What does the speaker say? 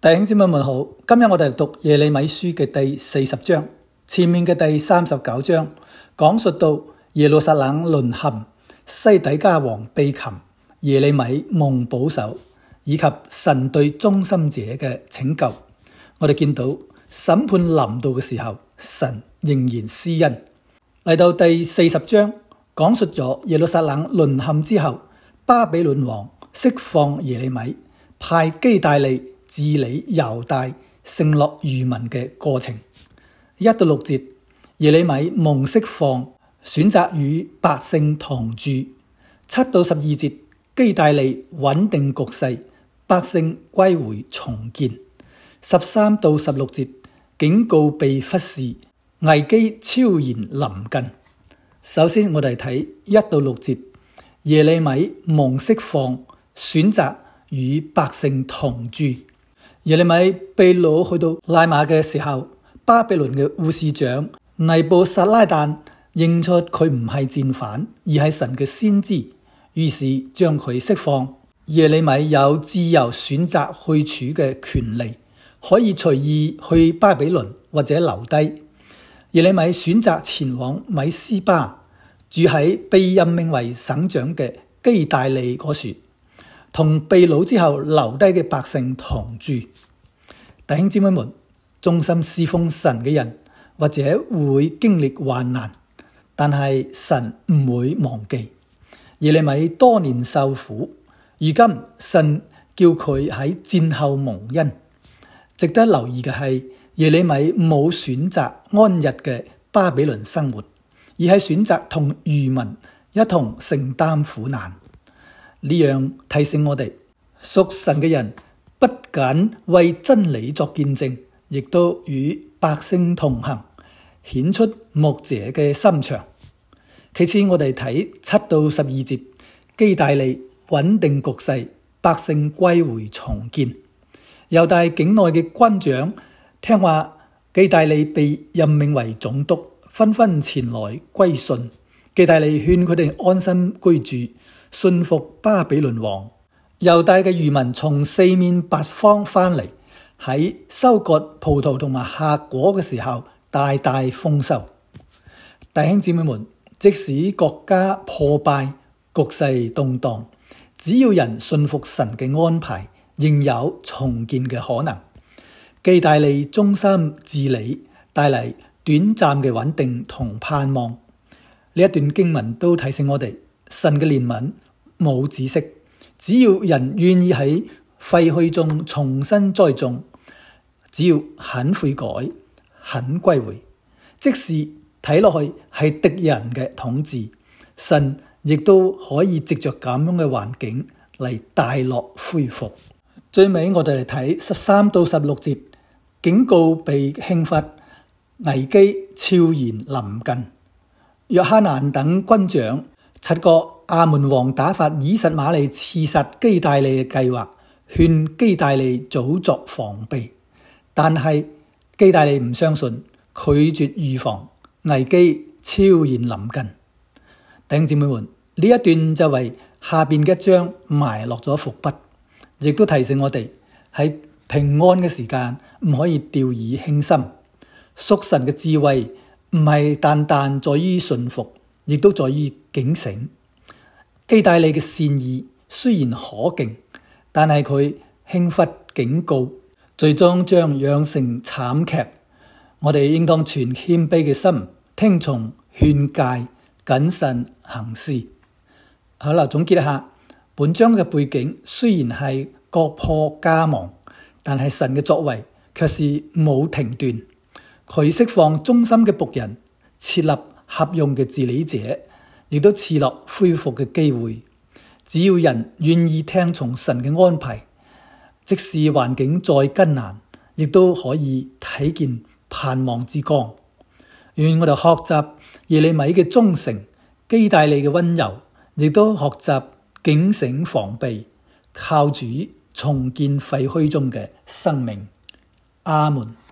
弟兄姊妹們好，今日我哋讀耶利米書嘅第40章，前面嘅第39章講述到耶路撒冷淪陷、西底家王被擒、耶利米蒙保守，以及神對忠心者嘅拯救。我哋見到審判臨到嘅時候，神仍然施恩。嚟到第40章講述咗耶路撒冷淪陷之後，巴比倫王釋放耶利米，派基大利治理猶大承諾餘民嘅過程。1到6節，耶利米蒙釋放，選擇與百姓同住。7到12節，基大利穩定局勢，百姓歸回重建。13到16節，警告被忽視，危機悄然臨近。首先我哋睇1到6節，耶利米蒙釋放，選擇與百姓同住。耶利米被擄去到拉馬嘅時候，巴比倫嘅護士長尼布撒拉旦認出佢唔係戰犯，而係神嘅先知，於是將佢釋放。耶利米有自由選擇去處嘅權利，可以隨意去巴比倫或者留低。耶利米選擇前往米斯巴，住喺被任命為省長嘅基大利嗰處，同被擄之後留低嘅百姓同住。弟兄姊妹們，忠心侍奉神嘅人或者會經歷患難，但係神唔會忘記。耶利米多年受苦，如今神叫佢喺戰後蒙恩。值得留意嘅係，耶利米冇選擇安逸嘅巴比倫生活，而係選擇同餘民一同承擔苦難。呢樣提醒我哋，屬神嘅人不僅為真理作見證，亦都與百姓同行，顯出牧者嘅心腸。其次，我哋睇7到12節，基大利穩定局勢，百姓歸回重建。猶大境內嘅軍長聽話，基大利被任命為總督，紛紛前來歸順。基大利勸佢哋安心居住，信服巴比倫王。猶大嘅餘民從四面八方返嚟，喺收割葡萄同埋夏果嘅時候大大豐收。弟兄姊妹們，即使國家破敗，局勢動盪，只要人信服神嘅安排，仍有重建嘅可能。基大利忠心治理，帶嚟短暫嘅穩定同盼望。呢一段經文都提醒我哋，神嘅憐憫冇止息，只要人願意喺廢墟中重新栽種，只要肯悔改、肯歸回，即使睇落去係敵人嘅統治，神亦都可以藉着咁樣嘅環境嚟大樂恢復。最尾我哋嚟睇13到16節，警告被輕忽，危機悄然臨近。約哈難等軍長察覺亞捫王打發以實瑪利刺殺基大利嘅計劃，勸基大利早作防備，但係基大利唔相信，拒絕預防，危機悄然臨近。弟兄姊妹們，呢一段就為下邊嘅一章埋落咗伏筆，亦都提醒我哋喺平安嘅時間唔可以掉以輕心。屬神嘅智慧唔係單單在於順服，亦都在於警醒。基大利嘅善意雖然可敬，但係佢輕忽警告，最終將釀成慘劇。我哋應當存謙卑嘅心，聽從勸誡，謹慎行事。好啦，總結一下，本章嘅背景雖然係國破家亡，但係神嘅作為卻是冇停斷。佢釋放忠心嘅僕人，設立合用嘅治理者，亦都賜落恢復嘅機會。只要人願意聽從神嘅安排，即使環境再艱難，亦都可以睇見盼望之光。願我哋學習耶利米嘅忠誠，基大利嘅溫柔，亦都學習警醒防備，靠主重建廢墟中嘅生命。阿門。